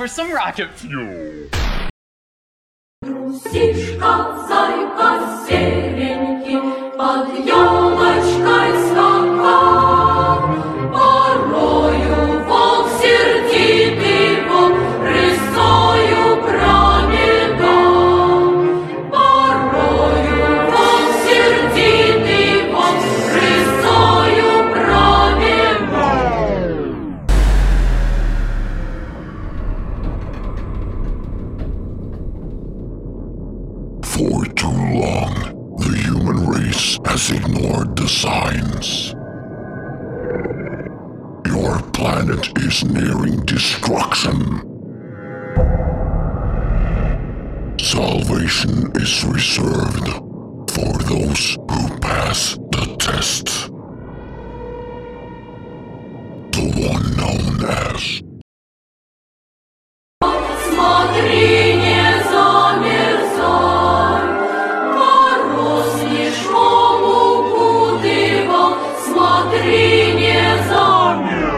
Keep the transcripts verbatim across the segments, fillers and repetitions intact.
for some rocket fuel. Трусишка, зайка, серенький, под елочкой скакал. Порою волк сердитый, волк рысою пробегал. Порою волк сердитый, волк рысою пробегал. For too long, the human race has ignored the signs. Your planet is nearing destruction. Salvation is reserved for those who pass the test. The one known as Смотри, не замерзай, мороз снежком укутывал. Смотри, не замерзай.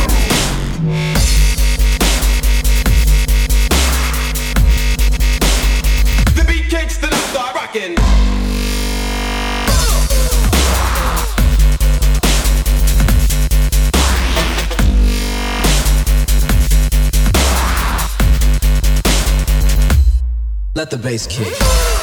The beat kicks, then I start rocking. Let the bass kick.